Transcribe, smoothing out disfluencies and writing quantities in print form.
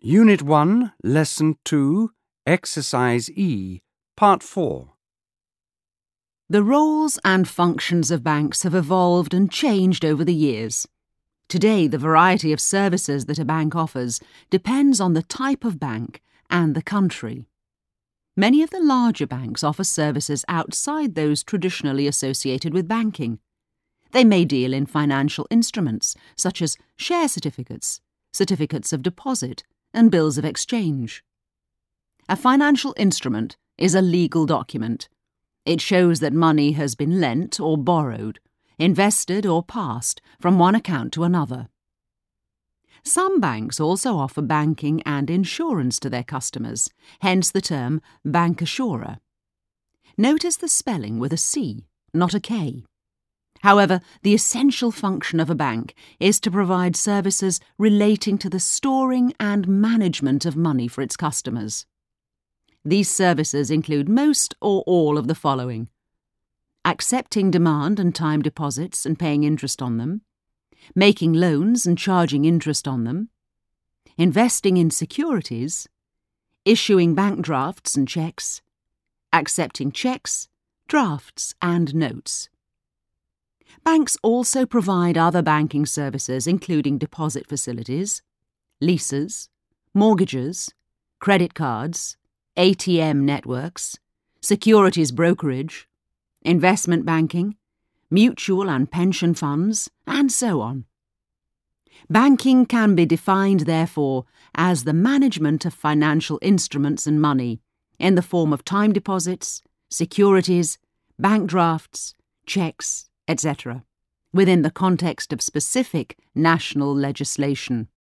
Unit 1, Lesson 2, Exercise E, Part 4. The roles and functions of banks have evolved and changed over the years. Today, the variety of services that a bank offers depends on the type of bank and the country. Many of the larger banks offer services outside those traditionally associated with banking. They may deal in financial instruments such as share certificates, certificates of deposit, and bills of exchange. A financial instrument is a legal document. It shows that money has been lent or borrowed, invested or passed from one account to another. Some banks also offer banking and insurance to their customers, hence the term bancassurer. Notice the spelling with a C, not a K. However, the essential function of a bank is to provide services relating to the storing and management of money for its customers. These services include most or all of the following: accepting demand and time deposits and paying interest on them, making loans and charging interest on them, investing in securities, issuing bank drafts and cheques, accepting cheques, drafts and notes. Banks also provide other banking services including deposit facilities, leases, mortgages, credit cards, ATM networks, securities brokerage, investment banking, mutual and pension funds, and so on. Banking can be defined, therefore, as the management of financial instruments and money in the form of time deposits, securities, bank drafts, cheques, etc., within the context of specific national legislation.